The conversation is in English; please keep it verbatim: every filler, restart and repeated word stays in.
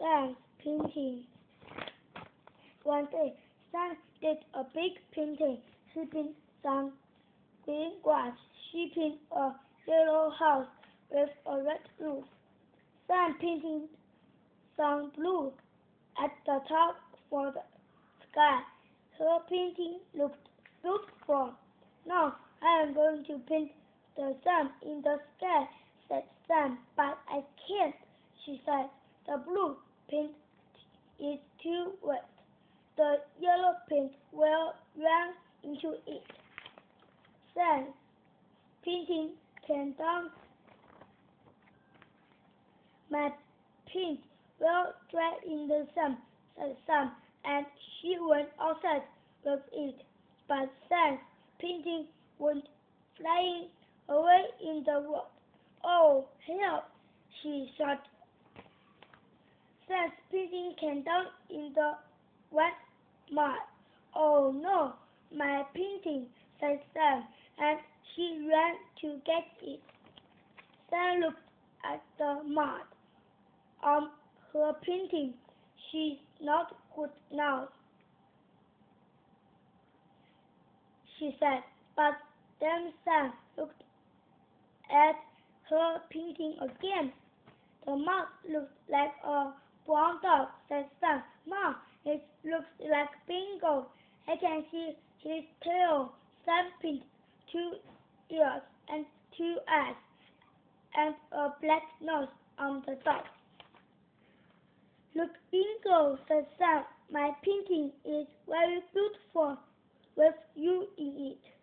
Sam's painting. One day, Sam did a big painting, shaping some green grass, shaping a yellow house with a red roof. Sam painted some blue at the top for the sky. Her painting looked beautiful. Now I am going to paint the sun in the sky, said Sam. But I can't, she said. The blue paint is too wet. The yellow paint will run into it. Sam's painting came down. My paint will dry in the sun, said Sam, and she went outside with it. But Sam's painting went flying away in the world. Oh, help! She shouted. Sam's painting came down in the wet mud. Oh no, my painting, said Sam, and she ran to get it. Sam looked at the mud on her painting. She's not good now, she said. But then Sam looked at her painting again. The mud looked like a brown dog, said Sam. Mom, it looks like Bingo. I can see his tail. Sam painted two ears and two eyes and a black nose on the dog. Look, Bingo, said Sam. My painting is very beautiful with you in it.